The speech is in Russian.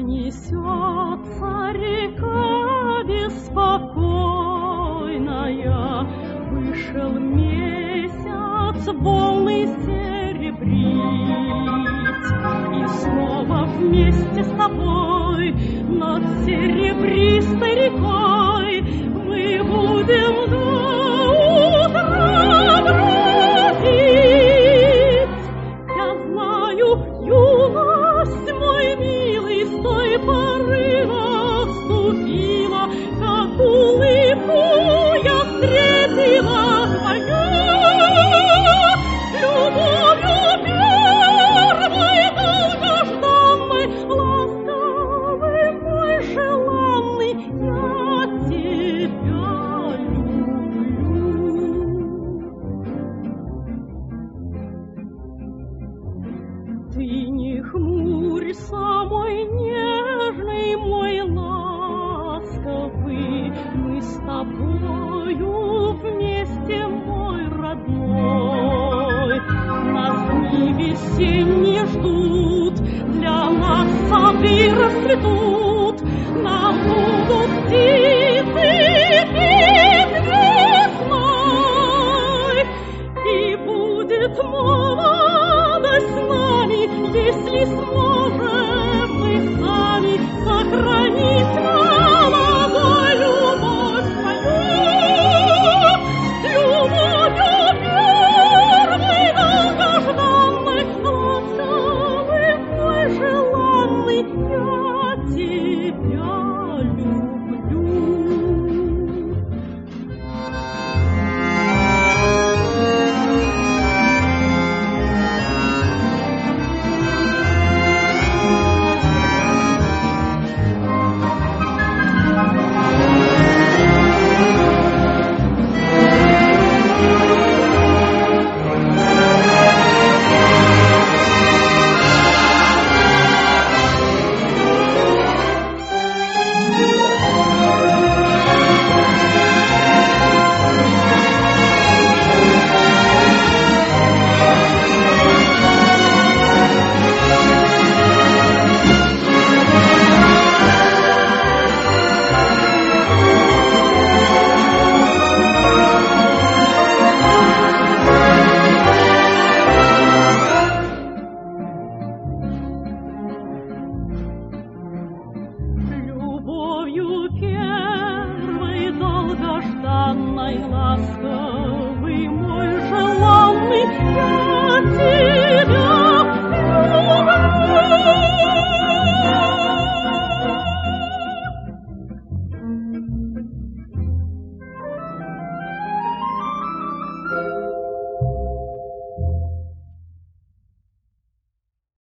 Несется река беспокойная, вышел месяц волны серебрить, и снова вместе с тобой над серебристой рекой мы будем до утра бродить. Я знаю, юность, мой милый, с той поры наступила, как улыбку я встретила твою. Любовью первой долгожданной, ласковый мой желанный, я тебя люблю. Ты не хмурься, мой нежный, мой ласковый, мы с тобою вместе, мой родной. Нас дни весенние ждут, для нас сады расцветут, нам будут птицы петь весной, и будет молодость с нами, если сможем.